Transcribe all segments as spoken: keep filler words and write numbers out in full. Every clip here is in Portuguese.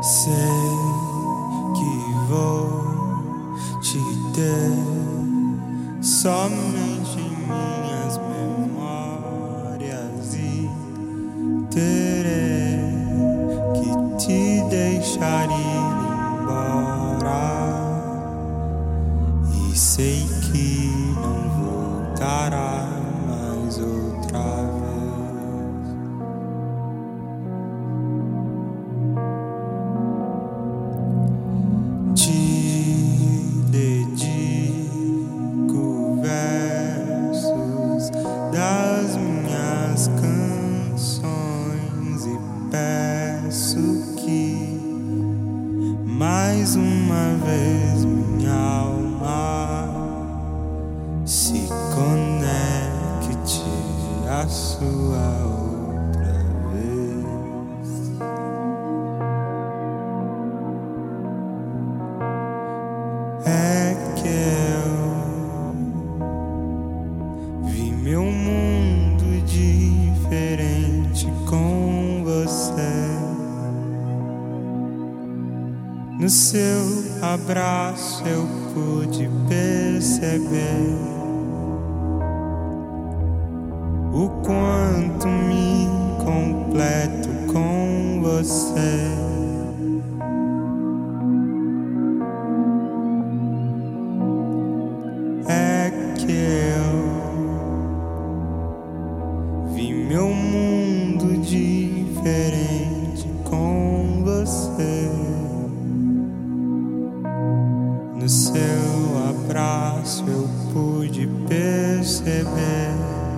Sei que vou te ter somente em minhas memórias e terei que te deixar ir embora. E sei que não voltará mais outra vez. Das minhas canções e peço que mais uma vez minha alma se conecte à sua outra vez. É que eu vi meu mundo diferente com você. No seu abraço eu pude perceber o quanto me completo com você. É que eu vi meu mundo diferente com você. No seu abraço eu pude perceber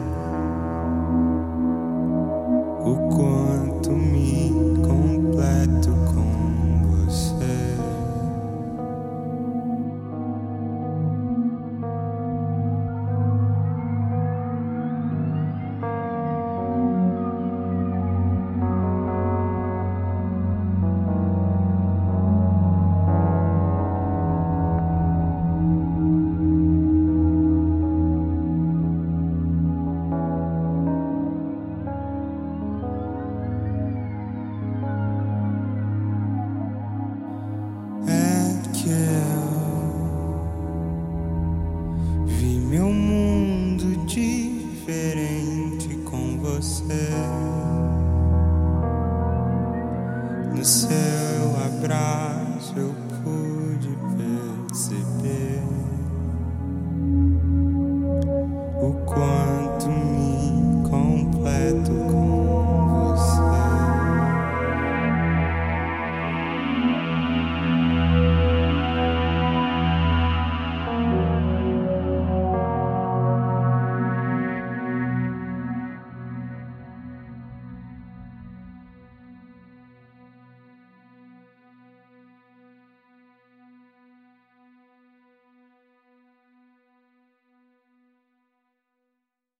o quanto me completo com você. Que eu vi meu mundo diferente com você. No seu abraço eu pude perceber